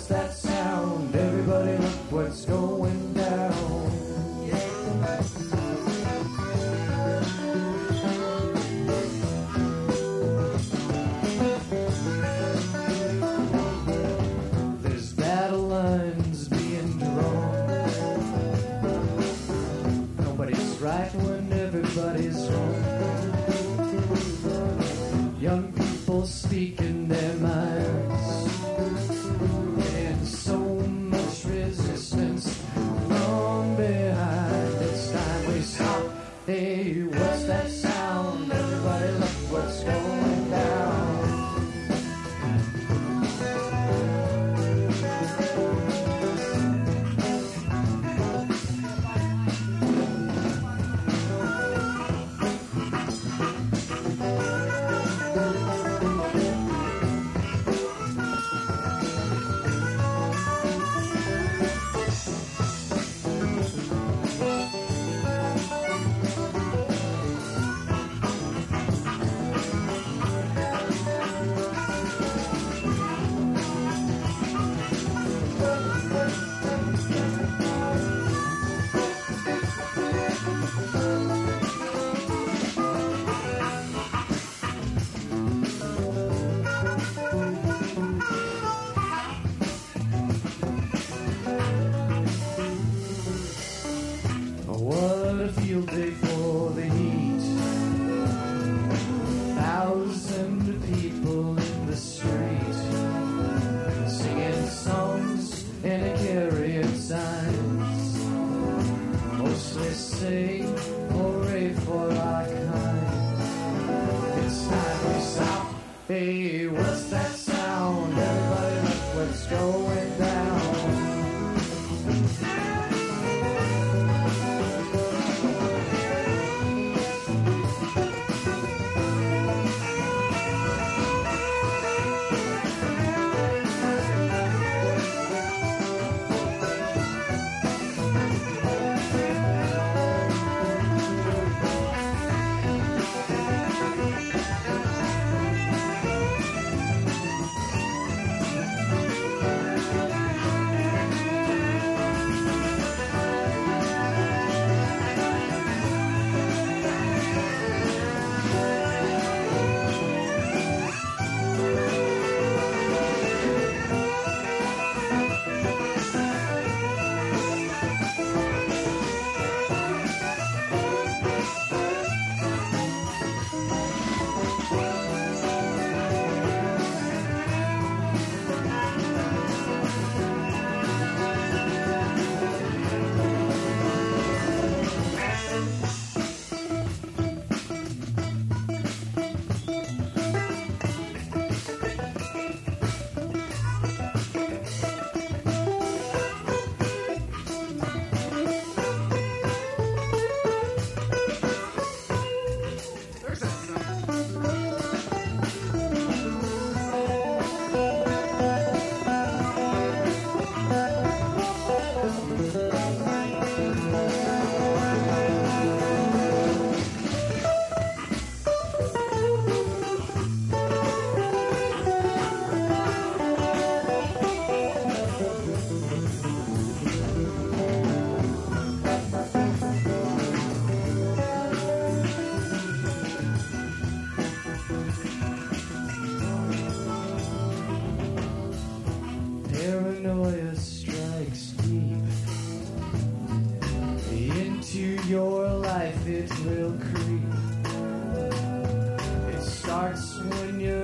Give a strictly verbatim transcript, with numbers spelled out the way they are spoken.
what's that sound? Everybody look what's going down. There's battle lines being drawn. Nobody's right when everybody's wrong. Young people speaking their minds, and so much resistance from behind. It's time we stop. Hey, what's that sound? Everybody look what's going down. What a field day for the heat. Thousand people in the street, singing songs and carrying signs. Mostly say hooray for our kind. It's time we stop. Hey, what's that sound? Everybody look what's going down. Paranoia strikes deep into your life, it will creep. It starts when you're